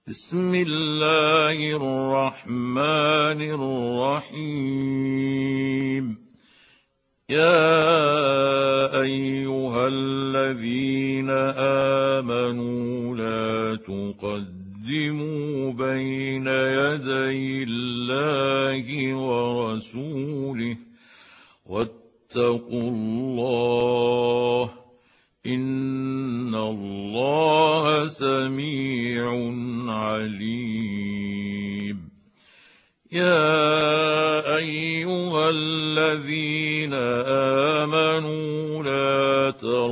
بسم الله الرحمن الرحيم. يا أيها الذين آمنوا لا تقدموا بين يدي الله ورسوله واتقوا الله إن الله سميع عليم. يا أيها الذين آمنوا لا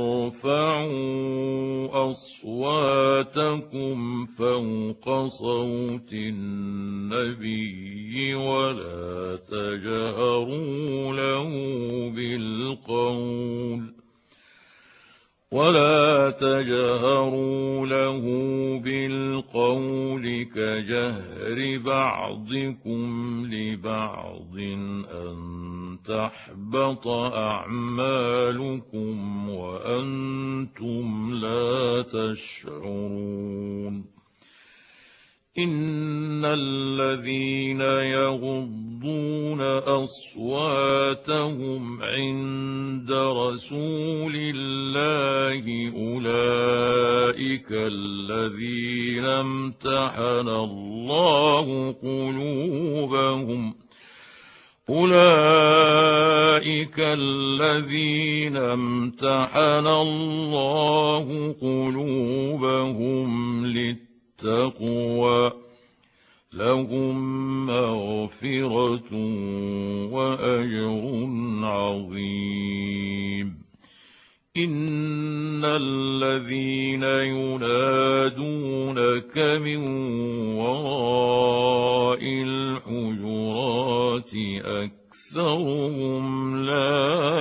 ترفعوا أصواتكم فوق صوت النبي ولا تجهروا له بالقول كجهر بعضكم لبعض أن تحبط أعمالكم وأنتم لا تشعرون. إن الذين يغضون أصواتهم عند رسول الله أولئك الذين امتحن الله قلوبهم للتقوى لهم مغفرة وأجر عظيم. إن الذين ينادونك من وراء الحجرات أكثرهم لا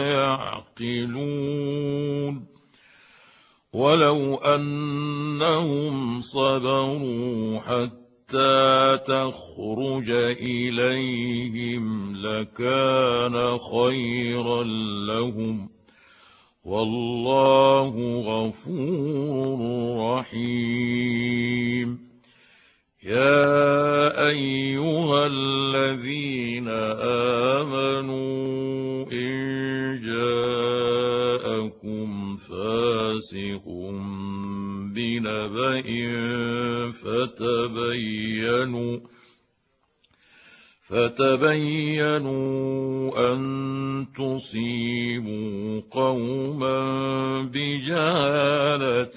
يعقلون. ولو أنهم صبروا حتى تخرج إليهم لكان خيرا لهم والله غفور رحيم. يا أيها الذين آمنوا إن جاءكم فاسق بنبأ فتبينوا أن تصيبوا قوما بجهالة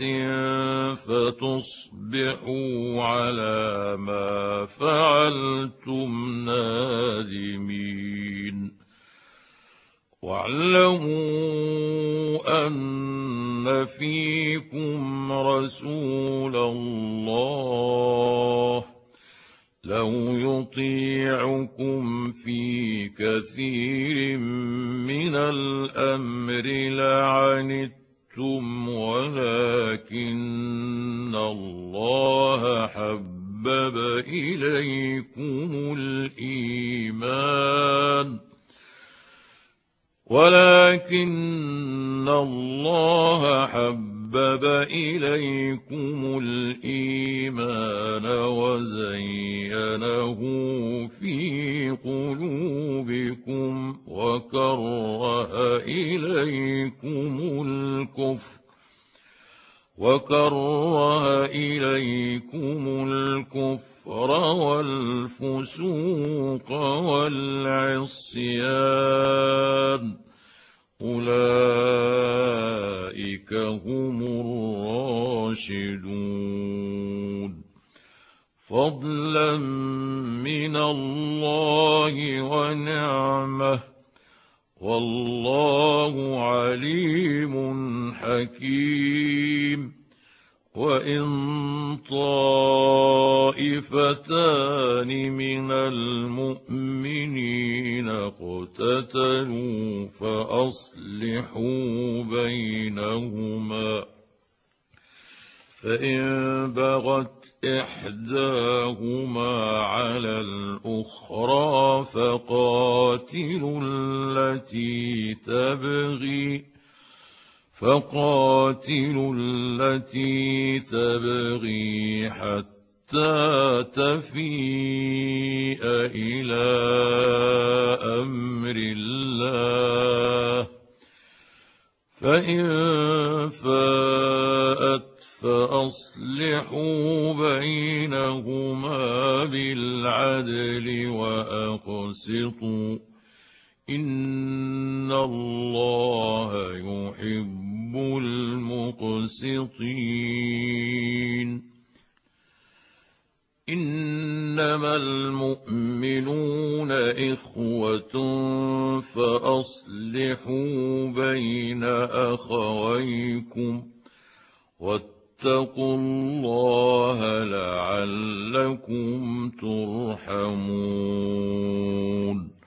فتصبحوا على ما فعلتم نادمين. واعلموا أن فيكم رسول الله لو يطيعكم في كثير من الأمر لعنتم ولكن الله حبب إليكم الإيمان وزينه في قلوبكم وكره إليكم الكفر والفسوق والعصيان أولئك هم الراشدون فضلا من الله ونعمه والله عليم حكيم. وإن طائفتان من المؤمنين اقتتلوا فأصلحوا بينهما فإن بغت إحداهما على الأخرى فقاتلوا التي تبغي حتى حتى تفيء إلى أمر الله، فإن فاءت فأصلحوا بينهما بالعدل وأقسطوا، إن الله يحب المقسطين. إنما المؤمنون إخوة فأصلحوا بين أخويكم واتقوا الله لعلكم ترحمون.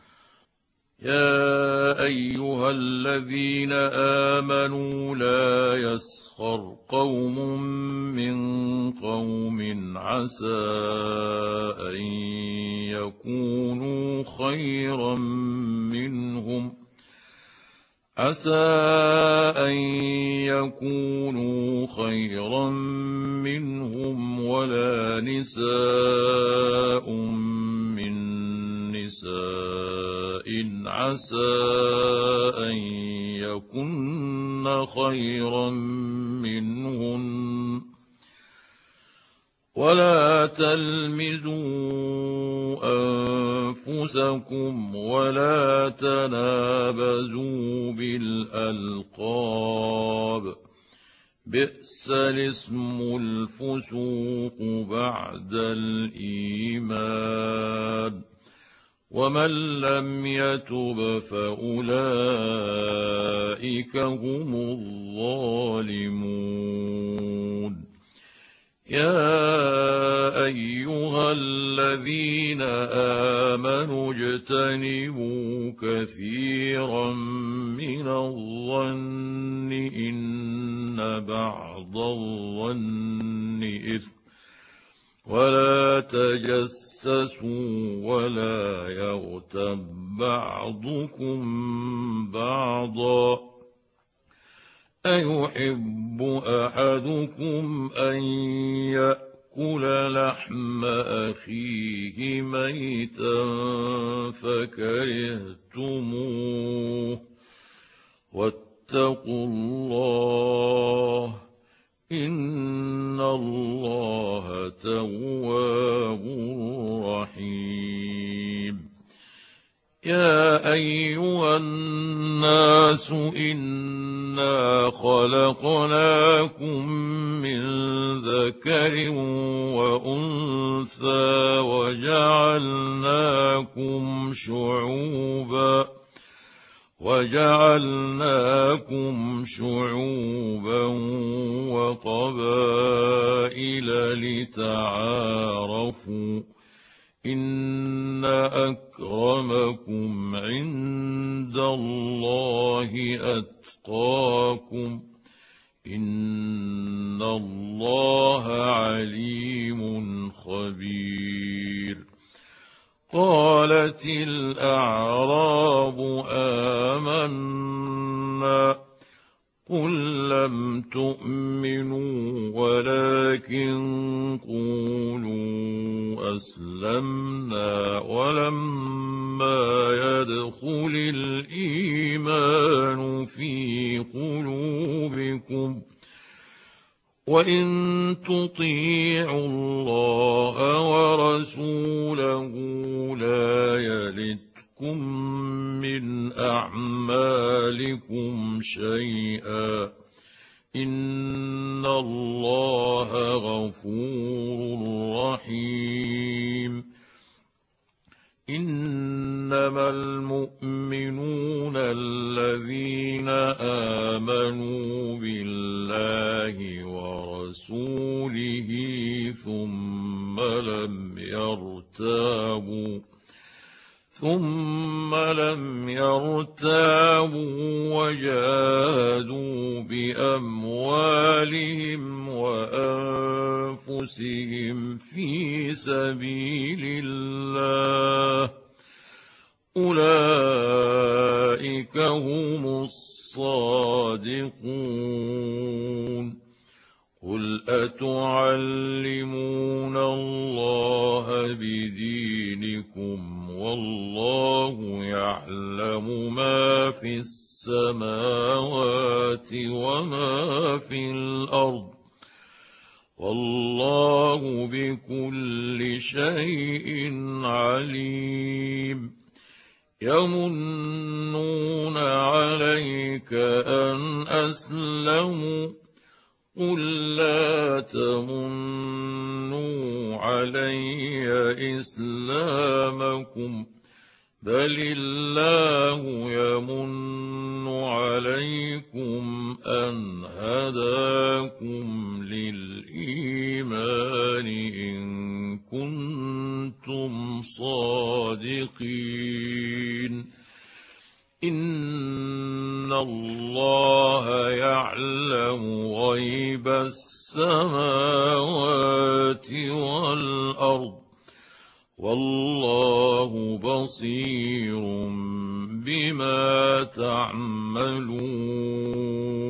يا أيها الذين آمنوا لا يسخر قوم من قوم عسى أن يكونوا خيرا منهم ولا نساء من نساء عسى أن يكن خيرا منهن، ولا تلمزوا أنفسكم ولا تنابزوا بالألقاب، بئس الاسم الفسوق بعد الإيمان، ومن لم يتب فأولئك هم الظالمون. يا أيها الذين آمنوا اجتنبوا كثيرا من الظن إن بعض الظن إثم، ولا تجسسوا ولا يغتب بعضكم بعضا، أيحب أحدكم أن يأكل لحم أخيه ميتا فكرهتموه، واتقوا الله إن الله تواب رحيم. يا أيها الناس إنا خلقناكم من ذكر وأنثى وجعلناكم شعوبا وقبائل لتعارفوا، إن أكرمكم عند الله أتقاكم، إن الله عليم خبير. قالت الأعراب آمنا، قل لم تؤمنوا ولكن قولوا أسلمنا ولما يدخل الإيمان في قلوبكم، وإن تطيعوا الله ورسوله لا يلتكم من أعمالكم شيئا، إن الله غفور رحيم. إنما المؤمنون الذين آمنوا بالله ورسوله ثم لم يرتابوا وجاهدوا بأموالهم وأنفسهم في سبيل الله، أولئك هم الصادقون. قل أتعلمون الله في السماوات وما في الأرض والله بكل شيء عليم يمنون عليك أن أسلموا قل لا تمنوا علي إسلامكم بل الله يمن عليكم أن هداكم للإيمان إن كنتم صادقين إن الله يعلم غيب السماوات والأرض والله بصير بما تعملون